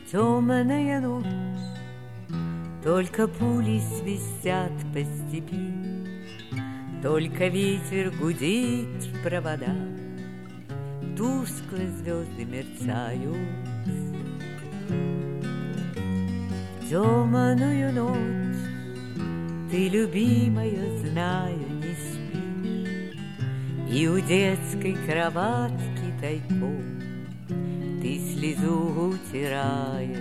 Темная ночь, только пули свистят по степи, только ветер гудит в провода, тускло звезды мерцают. В темную ночь ты, любимая, знаю, не спишь, и у детской кроватки тайком ты слезу утираешь.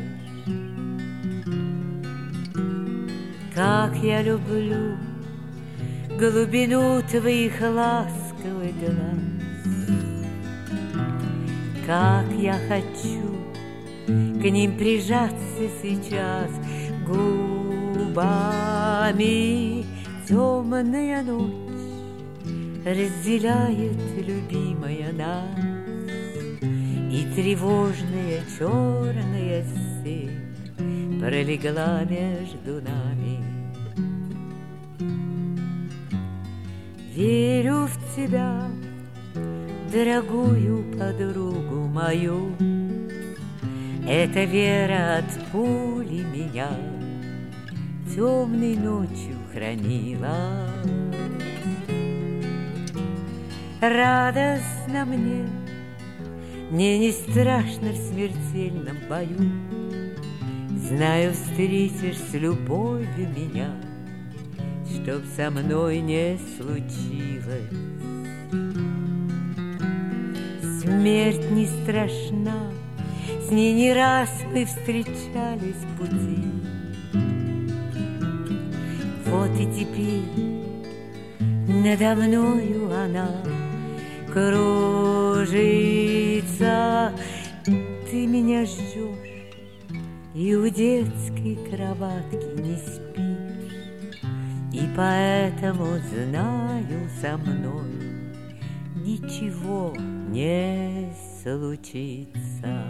Как я люблю глубину твоих ласковых глаз, как я хочу к ним прижаться сейчас губами. Темная ночь разделяет, любимая, нас, и тревожная черная сеть пролегла между нами. Верю в тебя, дорогую подругу мою, эта вера от пули меня темной ночью хранила. Радостно мне не страшно в смертельном бою. Знаю, встретишь с любовью меня, чтоб со мной не случилось. Смерть не страшна, с ней не раз мы встречались в пути. Вот и теперь надо мною она кружится. Ты меня ждешь и у детской кроватки не спишь, и поэтому знаю, со мной ничего не случится.